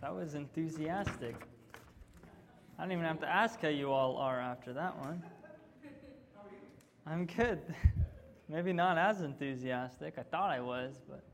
That was enthusiastic. I don't even have to ask how you all are after that one. I'm good. Maybe not as enthusiastic. I thought I was, but...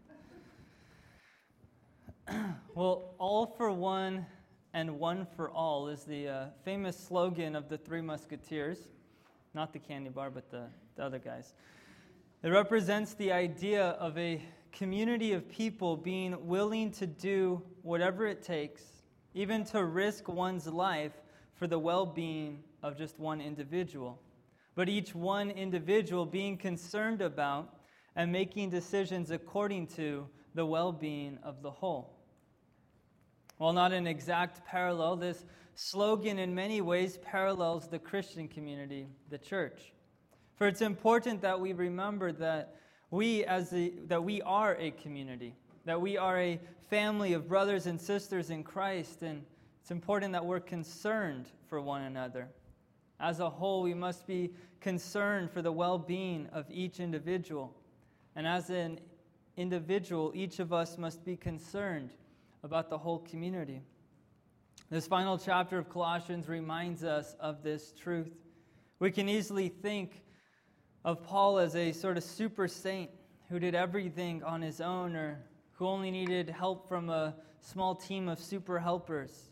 Well, all for one and one for all is the famous slogan of the Three Musketeers. Not the candy bar, but the other guys. It represents the idea of a community of people being willing to do whatever it takes, even to risk one's life for the well-being of just one individual. But each one individual being concerned about and making decisions according to the well-being of the whole. While not an exact parallel, this slogan in many ways parallels the Christian community, the church. For it's important that we remember that we are a community, that we are a family of brothers and sisters in Christ, and it's important that we're concerned for one another. As a whole, we must be concerned for the well-being of each individual. And as an individual, each of us must be concerned about the whole community. This final chapter of Colossians reminds us of this truth. We can easily think of Paul as a sort of super saint who did everything on his own, or who only needed help from a small team of super helpers.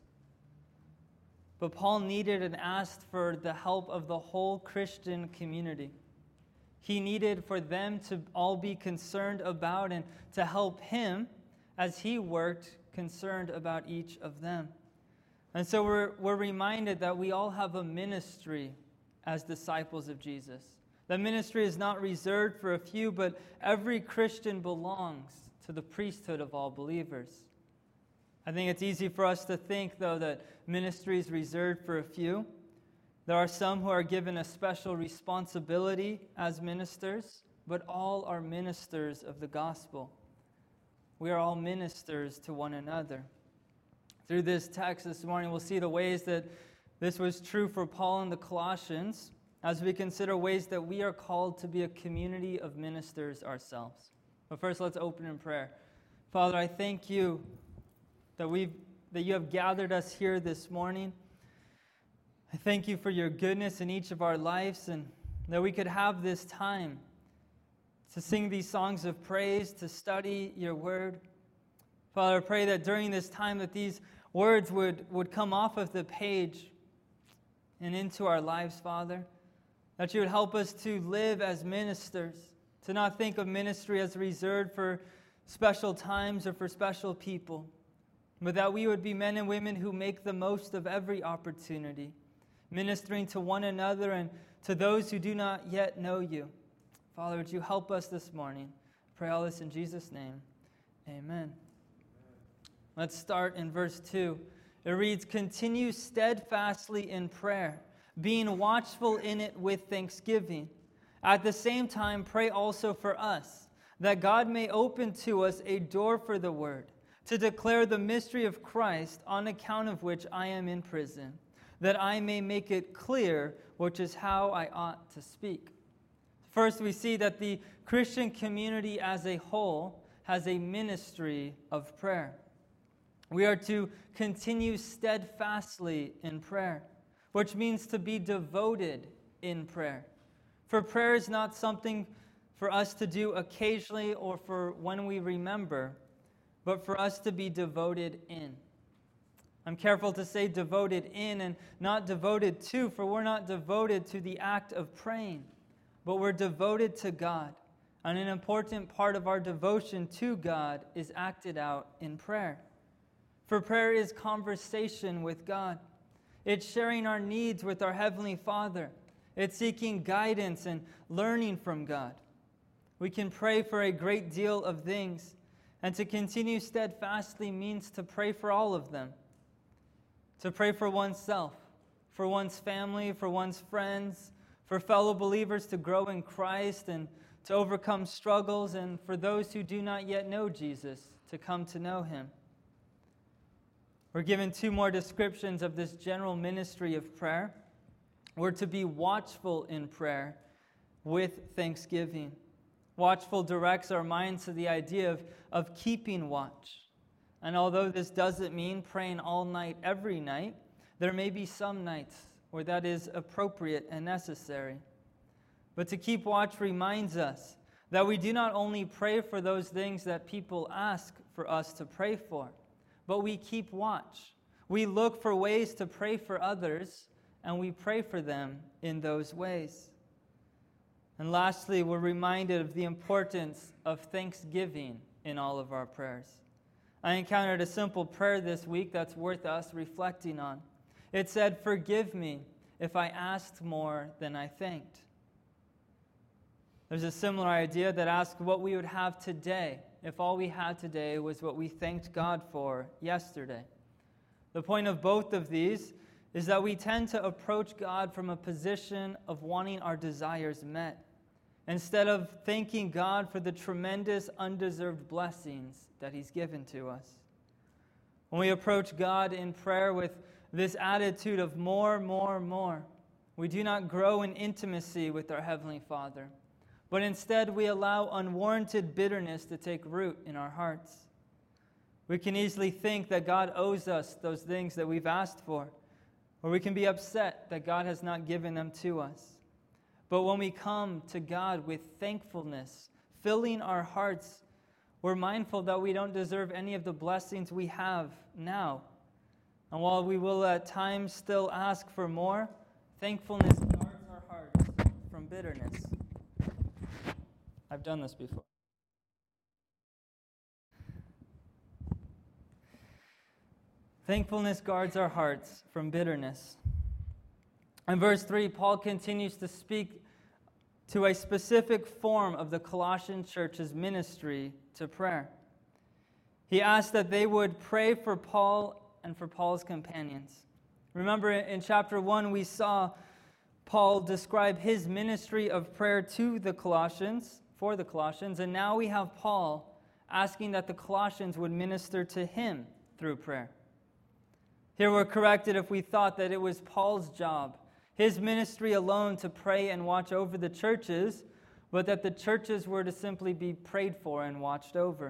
But Paul needed and asked for the help of the whole Christian community. He needed for them to all be concerned about and to help him as he worked concerned about each of them. And so we're reminded that we all have a ministry as disciples of Jesus. That ministry is not reserved for a few, but every Christian belongs to the priesthood of all believers. I think it's easy for us to think, though, that ministry is reserved for a few. There are some who are given a special responsibility as ministers, but all are ministers of the gospel. We are all ministers to one another. Through this text this morning, we'll see the ways that this was true for Paul and the Colossians, as we consider ways that we are called to be a community of ministers ourselves. But first, let's open in prayer. Father, I thank you that you have gathered us here this morning. I thank you for your goodness in each of our lives, and that we could have this time to sing these songs of praise, to study your word. Father, I pray that during this time that these words would come off of the page and into our lives, Father. That you would help us to live as ministers, to not think of ministry as reserved for special times or for special people, but that we would be men and women who make the most of every opportunity, ministering to one another and to those who do not yet know you. Father, would you help us this morning? I pray all this in Jesus' name. Amen. Let's start in verse 2. It reads, "Continue steadfastly in prayer, being watchful in it with thanksgiving. At the same time, pray also for us, that God may open to us a door for the word, to declare the mystery of Christ, on account of which I am in prison, that I may make it clear which is how I ought to speak." First, we see that the Christian community as a whole has a ministry of prayer. We are to continue steadfastly in prayer, which means to be devoted in prayer. For prayer is not something for us to do occasionally or for when we remember, but for us to be devoted in. I'm careful to say devoted in and not devoted to, for we're not devoted to the act of praying, but we're devoted to God. And an important part of our devotion to God is acted out in prayer. For prayer is conversation with God. It's sharing our needs with our Heavenly Father. It's seeking guidance and learning from God. We can pray for a great deal of things, and to continue steadfastly means to pray for all of them. To pray for oneself, for one's family, for one's friends, for fellow believers to grow in Christ and to overcome struggles, and for those who do not yet know Jesus to come to know him. We're given two more descriptions of this general ministry of prayer. We're to be watchful in prayer with thanksgiving. Watchful directs our minds to the idea of keeping watch, And although this doesn't mean praying all night, every night, there may be some nights where that is appropriate and necessary. But to keep watch reminds us that we do not only pray for those things that people ask for us to pray for, but we keep watch. We look for ways to pray for others, and we pray for them in those ways. And lastly, we're reminded of the importance of thanksgiving in all of our prayers. I encountered a simple prayer this week that's worth us reflecting on. It said, "Forgive me if I asked more than I thanked." There's a similar idea that asks what we would have today if all we had today was what we thanked God for yesterday. The point of both of these is that we tend to approach God from a position of wanting our desires met, instead of thanking God for the tremendous undeserved blessings that He's given to us. When we approach God in prayer with this attitude of more, we do not grow in intimacy with our Heavenly Father, but instead we allow unwarranted bitterness to take root in our hearts. We can easily think that God owes us those things that we've asked for, or we can be upset that God has not given them to us. But when we come to God with thankfulness, filling our hearts, we're mindful that we don't deserve any of the blessings we have now. And while we will at times still ask for more, thankfulness guards our hearts from bitterness. I've done this before. Thankfulness guards our hearts from bitterness. In verse 3, Paul continues to speak to a specific form of the Colossian church's ministry to prayer. He asked that they would pray for Paul and for Paul's companions. Remember, in chapter 1, we saw Paul describe his ministry of prayer to the Colossians, for the Colossians, and now we have Paul asking that the Colossians would minister to him through prayer. Here we're corrected if we thought that it was Paul's job, his ministry alone, to pray and watch over the churches, but that the churches were to simply be prayed for and watched over.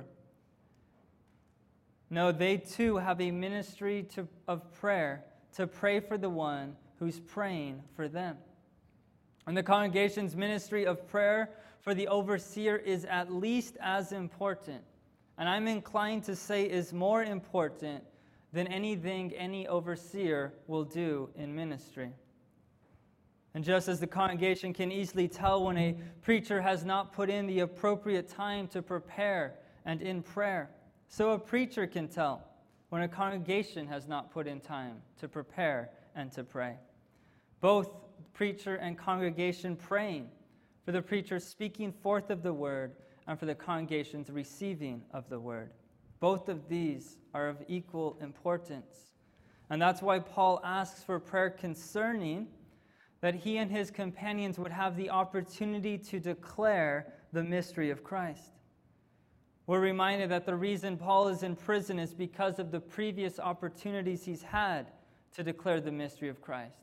No, they too have a ministry of prayer, to pray for the one who's praying for them. And the congregation's ministry of prayer for the overseer is at least as important, and I'm inclined to say is more important than anything any overseer will do in ministry. And just as the congregation can easily tell when a preacher has not put in the appropriate time to prepare and in prayer, so a preacher can tell when a congregation has not put in time to prepare and to pray. Both preacher and congregation praying, for the preacher speaking forth of the word, and for the congregation's receiving of the word. Both of these are of equal importance. And that's why Paul asks for prayer concerning that he and his companions would have the opportunity to declare the mystery of Christ. We're reminded that the reason Paul is in prison is because of the previous opportunities he's had to declare the mystery of Christ.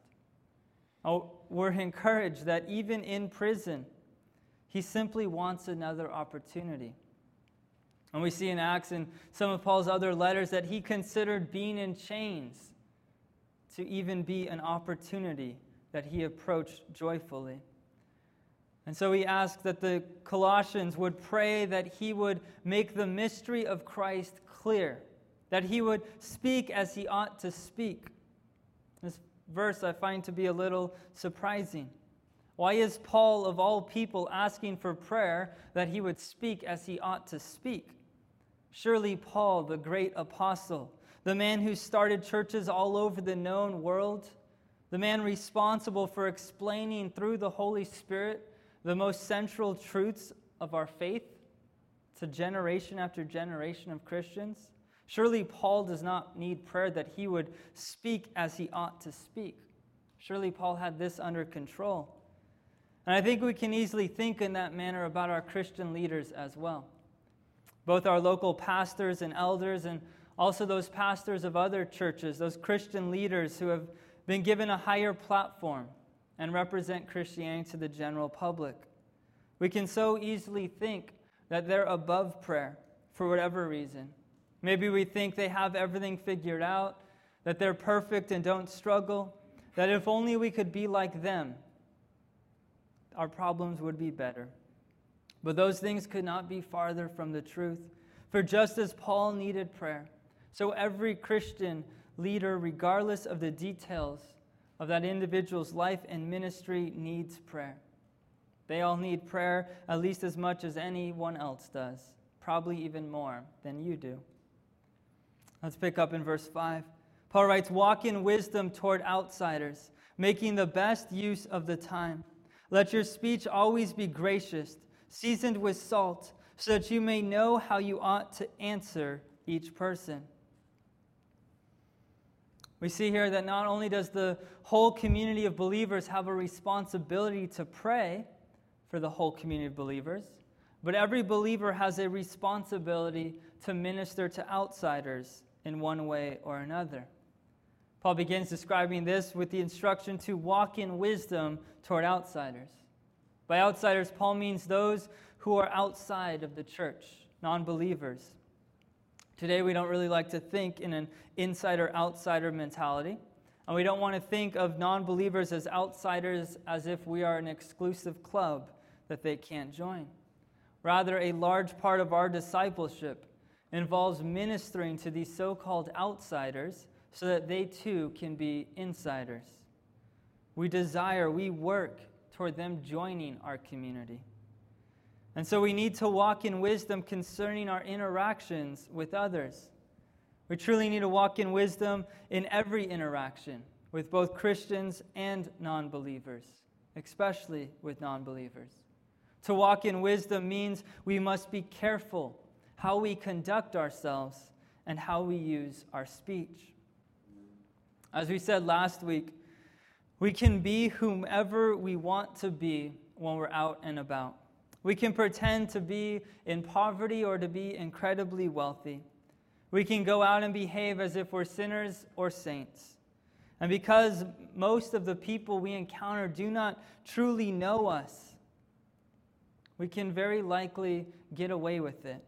We're encouraged that even in prison, he simply wants another opportunity. And we see in Acts and some of Paul's other letters that he considered being in chains to even be an opportunity that he approached joyfully. And so he asked that the Colossians would pray that he would make the mystery of Christ clear, that he would speak as he ought to speak. This verse I find to be a little surprising. Why is Paul, of all people, asking for prayer that he would speak as he ought to speak? Surely Paul, the great apostle, the man who started churches all over the known world, the man responsible for explaining through the Holy Spirit the most central truths of our faith to generation after generation of Christians, surely Paul does not need prayer that he would speak as he ought to speak. Surely Paul had this under control. And I think we can easily think in that manner about our Christian leaders as well. Both our local pastors and elders, and also those pastors of other churches, those Christian leaders who have been given a higher platform and represent Christianity to the general public. We can so easily think that they're above prayer for whatever reason. Maybe we think they have everything figured out, that they're perfect and don't struggle, that if only we could be like them, our problems would be better. But those things could not be farther from the truth. For just as Paul needed prayer, so every Christian leader, regardless of the details of that individual's life and ministry, needs prayer. They all need prayer at least as much as anyone else does, probably even more than you do. Let's pick up in verse 5. Paul writes, "Walk in wisdom toward outsiders, making the best use of the time. Let your speech always be gracious, seasoned with salt, so that you may know how you ought to answer each person." We see here that not only does the whole community of believers have a responsibility to pray for the whole community of believers, but every believer has a responsibility to minister to outsiders in one way or another. Paul begins describing this with the instruction to walk in wisdom toward outsiders. By outsiders, Paul means those who are outside of the church, non-believers. Today, we don't really like to think in an insider-outsider mentality, and we don't want to think of non-believers as outsiders as if we are an exclusive club that they can't join. Rather, a large part of our discipleship involves ministering to these so-called outsiders so that they too can be insiders. We work toward them joining our community. And so we need to walk in wisdom concerning our interactions with others. We truly need to walk in wisdom in every interaction with both Christians and non-believers, especially with non-believers. To walk in wisdom means we must be careful how we conduct ourselves and how we use our speech. As we said last week, we can be whomever we want to be when we're out and about. We can pretend to be in poverty or to be incredibly wealthy. We can go out and behave as if we're sinners or saints. And because most of the people we encounter do not truly know us, we can very likely get away with it.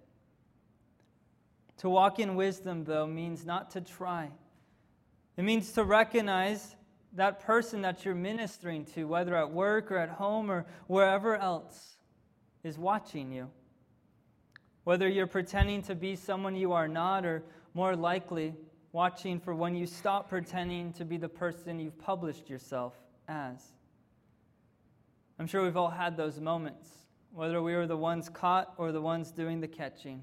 To walk in wisdom, though, means not to try. It means to recognize that person that you're ministering to, whether at work or at home or wherever else, is watching you. Whether you're pretending to be someone you are not, or more likely, watching for when you stop pretending to be the person you've published yourself as. I'm sure we've all had those moments, whether we were the ones caught or the ones doing the catching.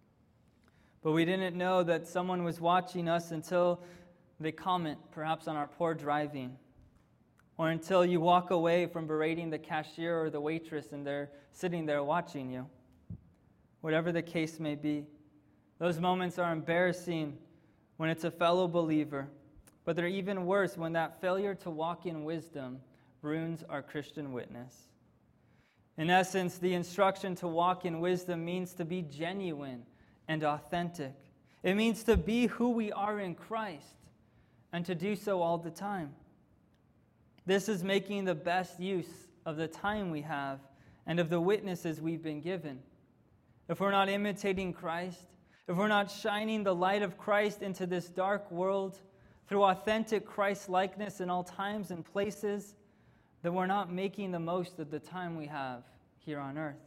But we didn't know that someone was watching us until they comment, perhaps on our poor driving, or until you walk away from berating the cashier or the waitress and they're sitting there watching you. Whatever the case may be, those moments are embarrassing when it's a fellow believer, but they're even worse when that failure to walk in wisdom ruins our Christian witness. In essence, the instruction to walk in wisdom means to be genuine and authentic. It means to be who we are in Christ and to do so all the time. This is making the best use of the time we have and of the witnesses we've been given. If we're not imitating Christ, if we're not shining the light of Christ into this dark world through authentic Christ-likeness in all times and places, then we're not making the most of the time we have here on earth.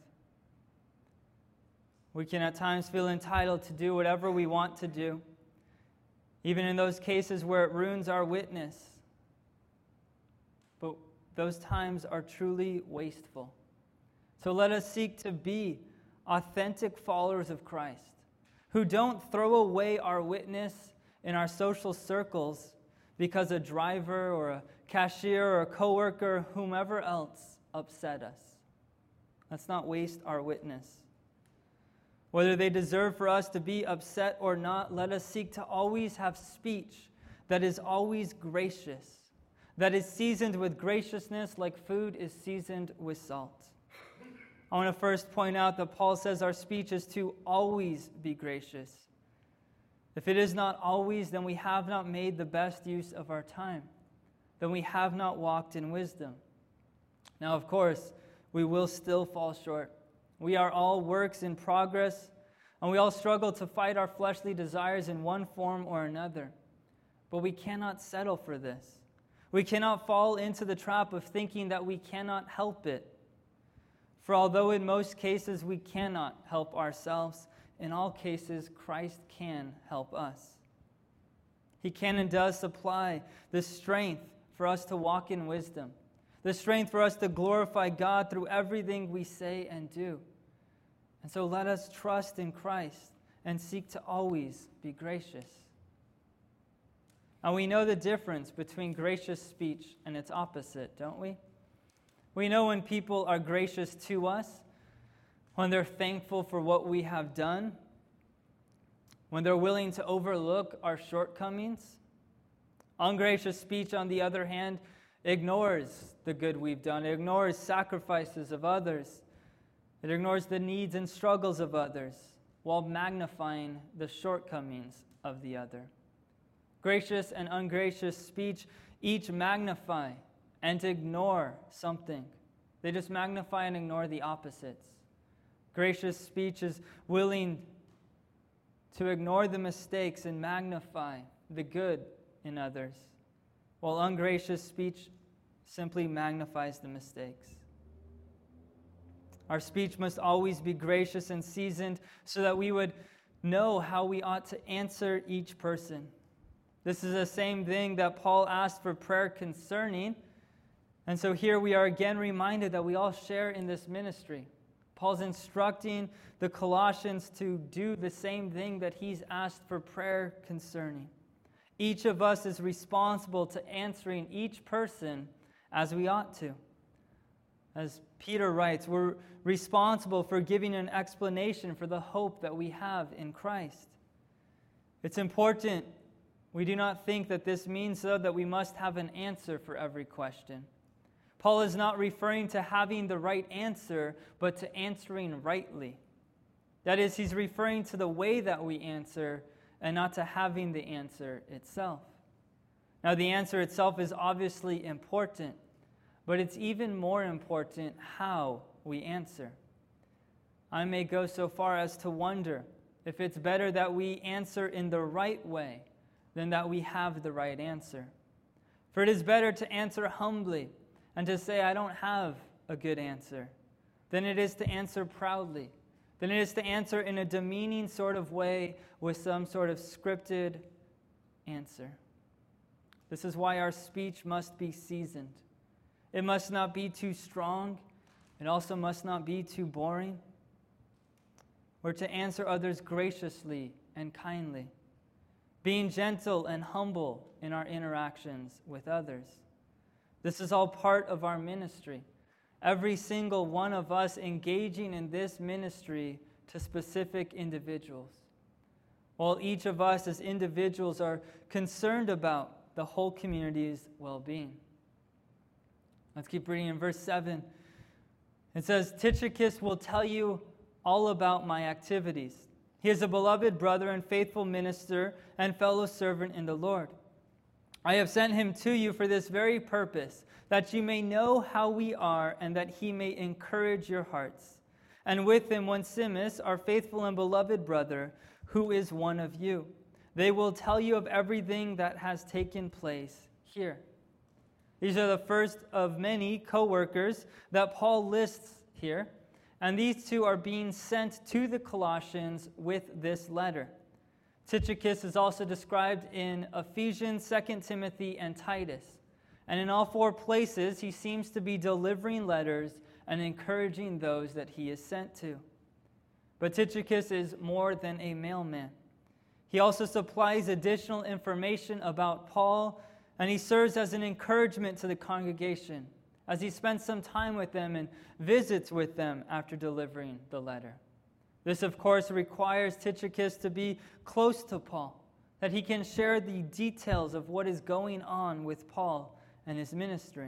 We can at times feel entitled to do whatever we want to do, even in those cases where it ruins our witness. But those times are truly wasteful. So let us seek to be authentic followers of Christ, who don't throw away our witness in our social circles because a driver or a cashier or a coworker, whomever else, upset us. Let's not waste our witness. Whether they deserve for us to be upset or not, let us seek to always have speech that is always gracious, that is seasoned with graciousness like food is seasoned with salt. I want to first point out that Paul says our speech is to always be gracious. If it is not always, then we have not made the best use of our time. Then we have not walked in wisdom. Now, of course, we will still fall short. We are all works in progress, And we all struggle to fight our fleshly desires in one form or another. But we cannot settle for this. We cannot fall into the trap of thinking that we cannot help it. For although in most cases we cannot help ourselves, in all cases Christ can help us. He can and does supply the strength for us to walk in wisdom, the strength for us to glorify God through everything we say and do. And so let us trust in Christ and seek to always be gracious. And we know the difference between gracious speech and its opposite, don't we? We know when people are gracious to us, when they're thankful for what we have done, when they're willing to overlook our shortcomings. Ungracious speech, on the other hand, ignores the good we've done. It ignores sacrifices of others. It ignores the needs and struggles of others while magnifying the shortcomings of the other. Gracious and ungracious speech each magnify and ignore something. They just magnify and ignore the opposites. Gracious speech is willing to ignore the mistakes and magnify the good in others, while ungracious speech simply magnifies the mistakes. Our speech must always be gracious and seasoned so that we would know how we ought to answer each person. This is the same thing that Paul asked for prayer concerning. And so here we are again reminded that we all share in this ministry. Paul's instructing the Colossians to do the same thing that he's asked for prayer concerning. Each of us is responsible to answering each person as we ought to. As Peter writes, we're responsible for giving an explanation for the hope that we have in Christ. It's important we do not think that this means, though, that we must have an answer for every question. Paul is not referring to having the right answer, but to answering rightly. That is, he's referring to the way that we answer and not to having the answer itself. Now, the answer itself is obviously important, but it's even more important how we answer. I may go so far as to wonder if it's better that we answer in the right way than that we have the right answer. For it is better to answer humbly and to say, I don't have a good answer, than it is to answer proudly, than it is to answer in a demeaning sort of way with some sort of scripted answer. This is why our speech must be seasoned. It must not be too strong. It also must not be too boring. We're to answer others graciously and kindly, being gentle and humble in our interactions with others. This is all part of our ministry. Every single one of us engaging in this ministry to specific individuals. While each of us as individuals are concerned about the whole community's well-being. Let's keep reading in verse 7. It says, Tychicus will tell you all about my activities. He is a beloved brother and faithful minister and fellow servant in the Lord. I have sent him to you for this very purpose, that you may know how we are and that he may encourage your hearts. And with him Onesimus, our faithful and beloved brother, who is one of you. They will tell you of everything that has taken place here. These are the first of many co-workers that Paul lists here. And these two are being sent to the Colossians with this letter. Tychicus is also described in Ephesians, 2 Timothy, and Titus. And in all four places, he seems to be delivering letters and encouraging those that he is sent to. But Tychicus is more than a mailman. He also supplies additional information about Paul, and he serves as an encouragement to the congregation as he spends some time with them and visits with them after delivering the letter. This, of course, requires Tychicus to be close to Paul, that he can share the details of what is going on with Paul and his ministry.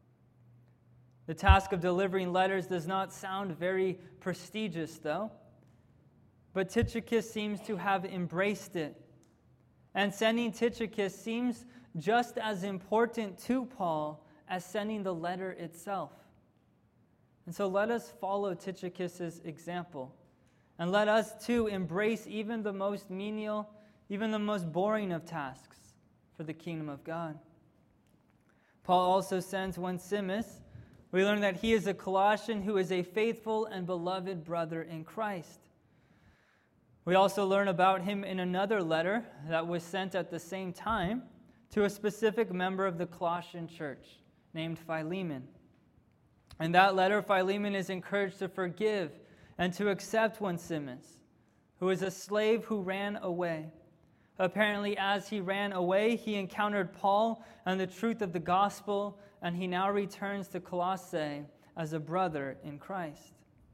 The task of delivering letters does not sound very prestigious, though, but Tychicus seems to have embraced it. And sending Tychicus seems just as important to Paul as sending the letter itself. And so let us follow Tychicus' example And let us too embrace even the most menial, even the most boring of tasks for the kingdom of God. Paul also sends Onesimus. We learn that he is a Colossian who is a faithful and beloved brother in Christ. We also learn about him in another letter that was sent at the same time to a specific member of the Colossian church named Philemon. In that letter, Philemon is encouraged to forgive and to accept Onesimus, who is a slave who ran away. Apparently, as he ran away, he encountered Paul and the truth of the gospel, and he now returns to Colossae as a brother in Christ.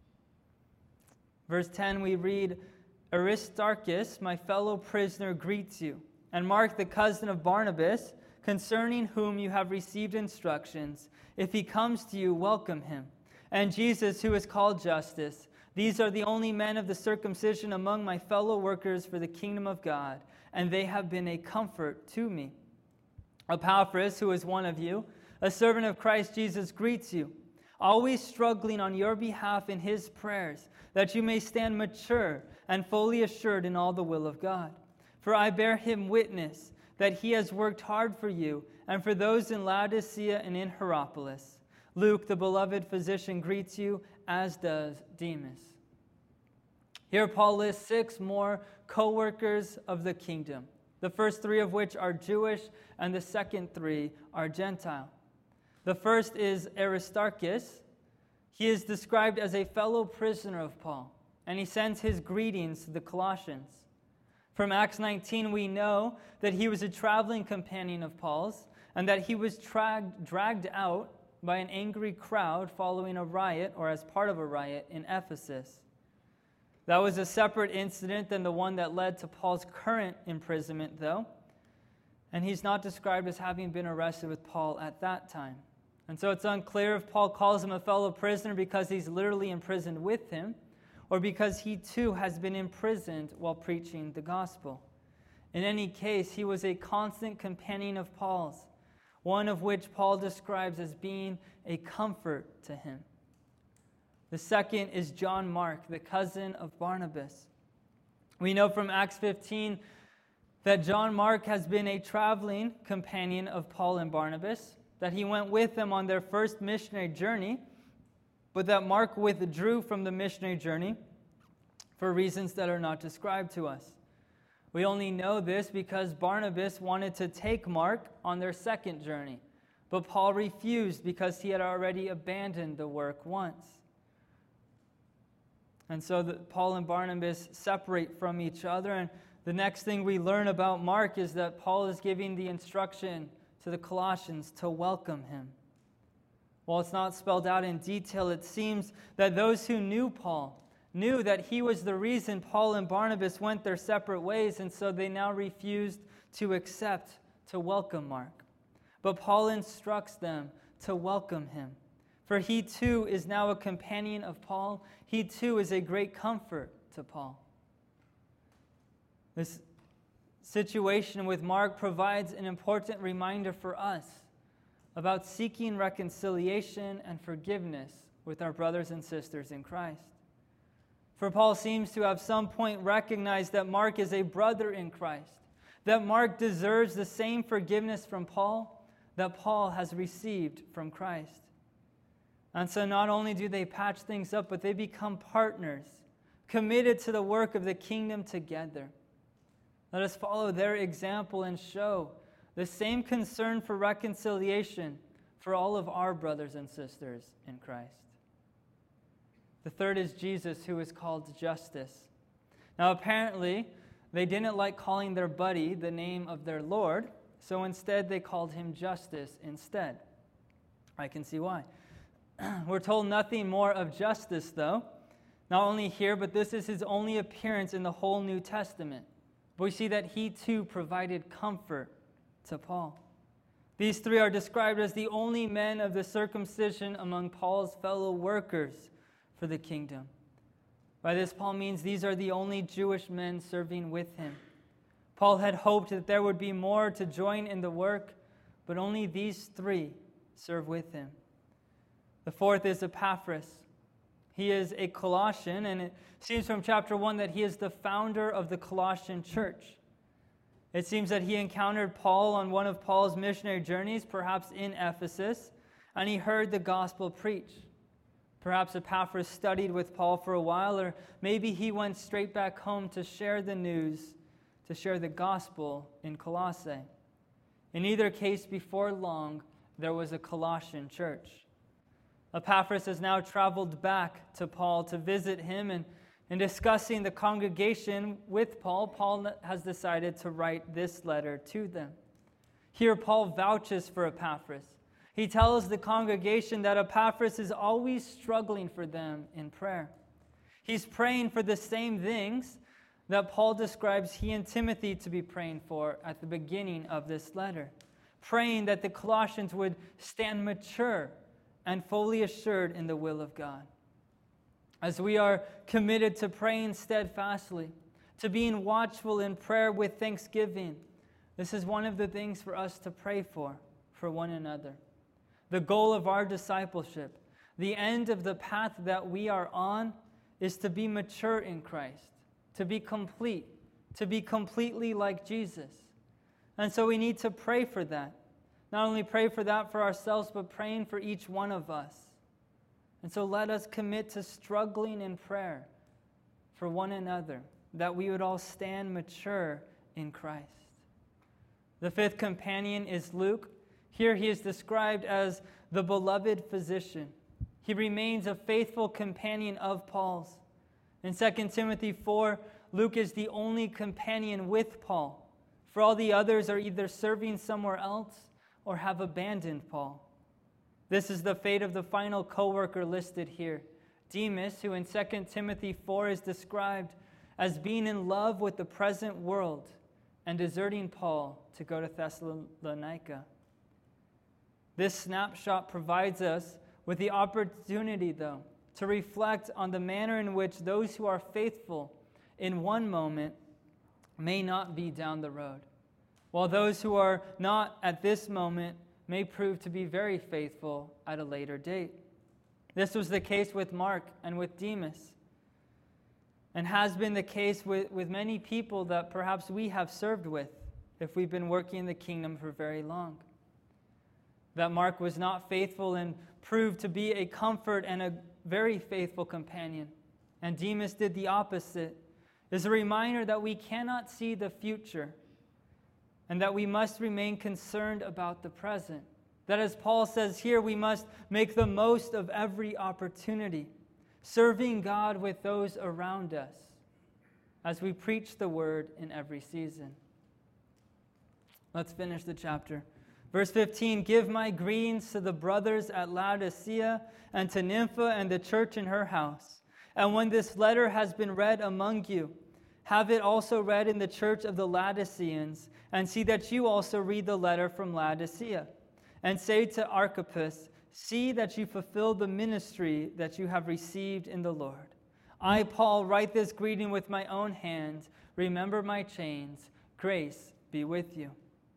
Verse 10, we read, Aristarchus, my fellow prisoner, greets you, and Mark, the cousin of Barnabas, concerning whom you have received instructions. If he comes to you, welcome him. And Jesus, who is called Justus. These are the only men of the circumcision among my fellow workers for the kingdom of God, and they have been a comfort to me. Epaphras, who is one of you, a servant of Christ Jesus, greets you, always struggling on your behalf in his prayers, that you may stand mature and fully assured in all the will of God. For I bear him witness that he has worked hard for you and for those in Laodicea and in Hierapolis. Luke, the beloved physician, greets you, as does Demas. Here Paul lists 6 more co-workers of the kingdom, the first 3 of which are Jewish and the second 3 are Gentile. The first is Aristarchus. He is described as a fellow prisoner of Paul, and he sends his greetings to the Colossians. From Acts 19, we know that he was a traveling companion of Paul's and that he was dragged out by an angry crowd following a riot or as part of a riot in Ephesus. That was a separate incident than the one that led to Paul's current imprisonment, though, and he's not described as having been arrested with Paul at that time. And so it's unclear if Paul calls him a fellow prisoner because he's literally imprisoned with him, or because he too has been imprisoned while preaching the gospel. In any case, he was a constant companion of Paul's, one of which Paul describes as being a comfort to him. The second is John Mark, the cousin of Barnabas. We know from Acts 15 that John Mark has been a traveling companion of Paul and Barnabas, that he went with them on their first missionary journey, but that Mark withdrew from the missionary journey for reasons that are not described to us. We only know this because Barnabas wanted to take Mark on their second journey, but Paul refused because he had already abandoned the work once. And so Paul and Barnabas separate from each other, and the next thing we learn about Mark is that Paul is giving the instruction to the Colossians to welcome him. While it's not spelled out in detail, it seems that those who knew Paul knew that he was the reason Paul and Barnabas went their separate ways, and so they now refused to accept, to welcome Mark. But Paul instructs them to welcome him, for he too is now a companion of Paul. He too is a great comfort to Paul. This situation with Mark provides an important reminder for us about seeking reconciliation and forgiveness with our brothers and sisters in Christ. For Paul seems to have some point recognized that Mark is a brother in Christ, that Mark deserves the same forgiveness from Paul that Paul has received from Christ. And so not only do they patch things up, but they become partners, committed to the work of the kingdom together. Let us follow their example and show the same concern for reconciliation for all of our brothers and sisters in Christ. The third is Jesus, who is called Justus. Now, apparently, they didn't like calling their buddy the name of their Lord, so instead they called him Justus instead. I can see why. We're told nothing more of Justus, though. Not only here, but this is his only appearance in the whole New Testament. But we see that he too provided comfort to Paul. These 3 are described as the only men of the circumcision among Paul's fellow workers for the kingdom. By this, Paul means these are the only Jewish men serving with him. Paul had hoped that there would be more to join in the work, but only these 3 serve with him. The fourth is Epaphras. He is a Colossian, and it seems from chapter 1 that he is the founder of the Colossian church. It seems that he encountered Paul on one of Paul's missionary journeys, perhaps in Ephesus, and he heard the gospel preached. Perhaps Epaphras studied with Paul for a while, or maybe he went straight back home to share the news, to share the gospel in Colossae. In either case, before long, there was a Colossian church. Epaphras has now traveled back to Paul to visit him, and in discussing the congregation with Paul, Paul has decided to write this letter to them. Here, Paul vouches for Epaphras. He tells the congregation that Epaphras is always struggling for them in prayer. He's praying for the same things that Paul describes he and Timothy to be praying for at the beginning of this letter, praying that the Colossians would stand mature and fully assured in the will of God. As we are committed to praying steadfastly, to being watchful in prayer with thanksgiving, this is one of the things for us to pray for one another. The goal of our discipleship, the end of the path that we are on, is to be mature in Christ, to be complete, to be completely like Jesus. And so we need to pray for that. Not only pray for that for ourselves, but praying for each one of us. And so let us commit to struggling in prayer for one another, that we would all stand mature in Christ. The fifth companion is Luke. Here he is described as the beloved physician. He remains a faithful companion of Paul's. In 2 Timothy 4, Luke is the only companion with Paul, for all the others are either serving somewhere else or have abandoned Paul. This is the fate of the final co-worker listed here, Demas, who in 2 Timothy 4 is described as being in love with the present world and deserting Paul to go to Thessalonica. This snapshot provides us with the opportunity, though, to reflect on the manner in which those who are faithful in one moment may not be down the road, while those who are not at this moment may prove to be very faithful at a later date. This was the case with Mark and with Demas, and has been the case with many people that perhaps we have served with if we've been working in the kingdom for very long. That Mark was not faithful and proved to be a comfort and a very faithful companion, and Demas did the opposite, is a reminder that we cannot see the future and that we must remain concerned about the present. That, as Paul says here, we must make the most of every opportunity, serving God with those around us as we preach the word in every season. Let's finish the chapter. Verse 15, give my greetings to the brothers at Laodicea and to Nympha and the church in her house. And when this letter has been read among you, have it also read in the church of the Laodiceans, and see that you also read the letter from Laodicea. And say to Archippus, see that you fulfill the ministry that you have received in the Lord. I, Paul, write this greeting with my own hand. Remember my chains. Grace be with you.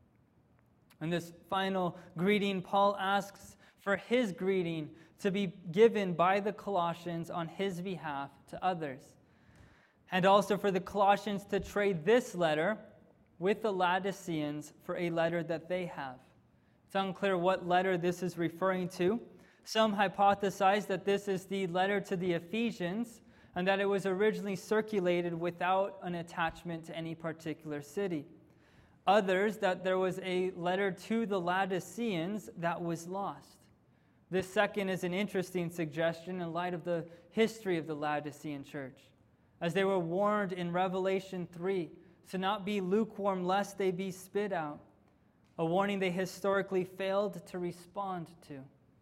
In this final greeting, Paul asks for his greeting to be given by the Colossians on his behalf to others. And also for the Colossians to trade this letter with the Laodiceans for a letter that they have. It's unclear what letter this is referring to. Some hypothesize that this is the letter to the Ephesians and that it was originally circulated without an attachment to any particular city. Others, that there was a letter to the Laodiceans that was lost. This second is an interesting suggestion in light of the history of the Laodicean church, as they were warned in Revelation 3 to not be lukewarm lest they be spit out, a warning they historically failed to respond to.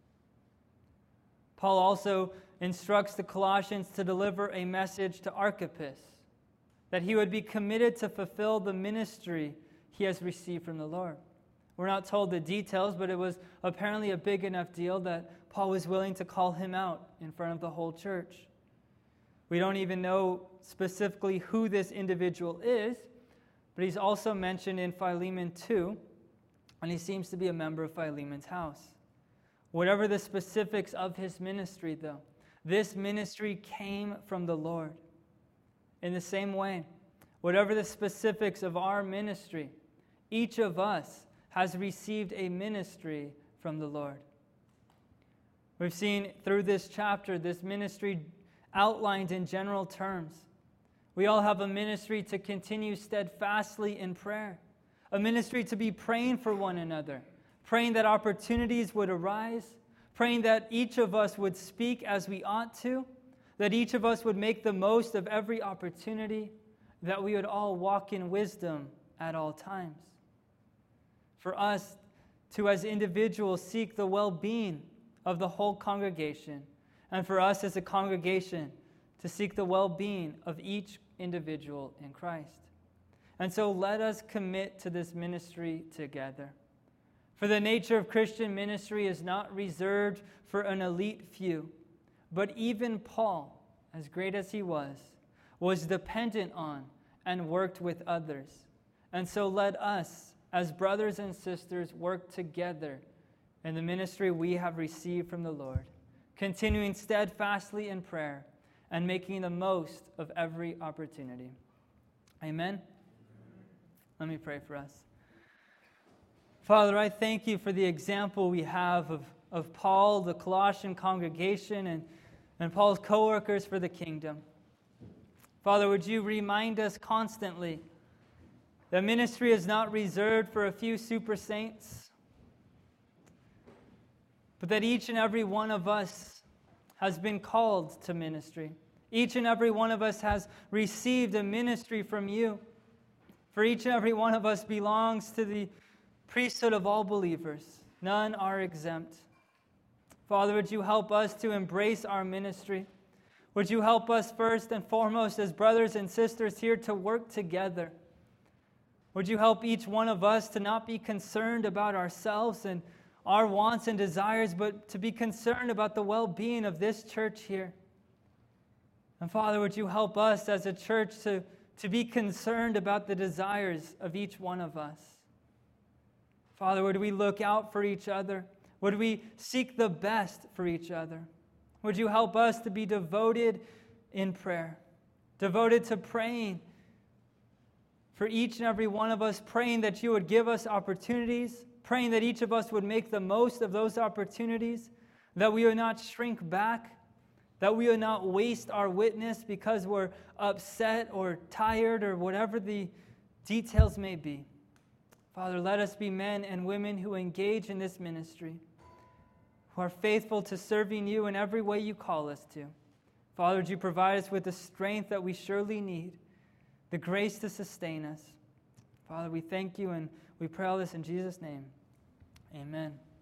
Paul also instructs the Colossians to deliver a message to Archippus, that he would be committed to fulfill the ministry he has received from the Lord. We're not told the details, but it was apparently a big enough deal that Paul was willing to call him out in front of the whole church. We don't even know specifically who this individual is, but he's also mentioned in Philemon 2, and he seems to be a member of Philemon's house. Whatever the specifics of his ministry, though, This ministry came from the Lord. In the same way, whatever the specifics of our ministry, each of us has received a ministry from the Lord. We've seen through this chapter, this ministry outlined in general terms. We all have a ministry to continue steadfastly in prayer, a ministry to be praying for one another, praying that opportunities would arise, praying that each of us would speak as we ought to, that each of us would make the most of every opportunity, that we would all walk in wisdom at all times. For us to, as individuals, seek the well-being of the whole congregation, and for us as a congregation to seek the well-being of each individual in Christ. And so let us commit to this ministry together. For the nature of Christian ministry is not reserved for an elite few, but even Paul, as great as he was dependent on and worked with others. And so let us, as brothers and sisters, work together in the ministry we have received from the Lord, continuing steadfastly in prayer and making the most of every opportunity. Amen? Let me pray for us. Father, I thank you for the example we have of Paul, the Colossian congregation, and Paul's co-workers for the kingdom. Father, would you remind us constantly that ministry is not reserved for a few super saints, but that each and every one of us has been called to ministry. Each and every one of us has received a ministry from you. For each and every one of us belongs to the priesthood of all believers. None are exempt. Father, would you help us to embrace our ministry? Would you help us first and foremost as brothers and sisters here to work together? Would you help each one of us to not be concerned about ourselves and our wants and desires, but to be concerned about the well-being of this church here? And Father, would you help us as a church to be concerned about the desires of each one of us? Father, would we look out for each other? Would we seek the best for each other? Would you help us to be devoted in prayer, devoted to praying for each and every one of us, praying that you would give us opportunities, praying that each of us would make the most of those opportunities, that we would not shrink back, that we would not waste our witness because we're upset or tired or whatever the details may be. Father, let us be men and women who engage in this ministry, who are faithful to serving you in every way you call us to. Father, would you provide us with the strength that we surely need, the grace to sustain us. Father, we thank you and we pray all this in Jesus' name. Amen.